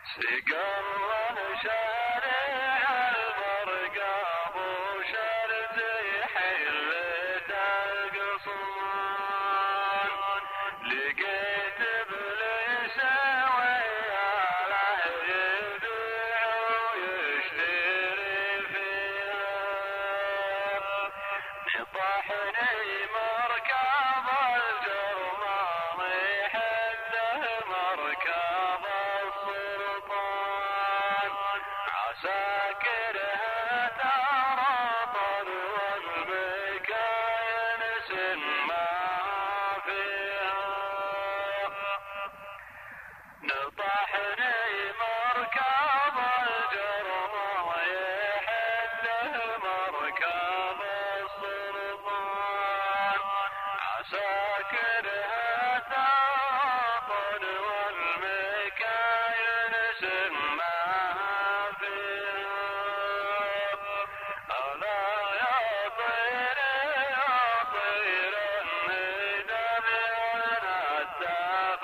سقر شارع المرقاب وشرد حلة القصمان لقيت ابليس وياله يبيع ويشتري فيها نطحني مركب الجرمان يحله مركب السلطان عساكرها ترطل والمكاين سما فيها نطحني مركب الجرمان يحله مركب السلطان عساكرها ترطل والمكاين سما فيها ألا يا طير الندب والنتاف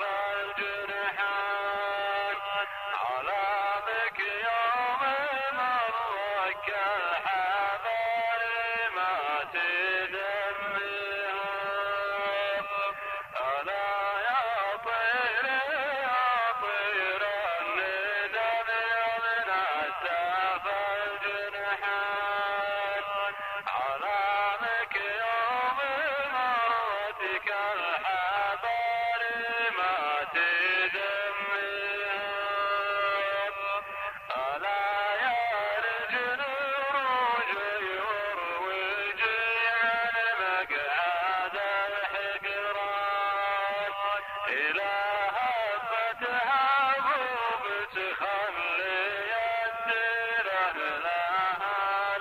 الجنحان على بك يوم مرك الحبال ما تدمها ألا يا طير الندب والنتاف الجنحان على بك يوم مرتك الحبال ما تدمها ألا يا رجل رجل وروجي عن مقعد الحقران إلى هفتها وبتخلي الديران لها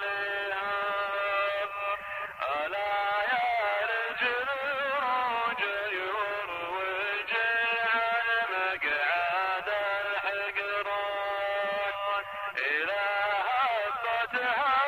لهاب ألا يا رجل رجل وروجي عن مقعد الحقران إلى هفتها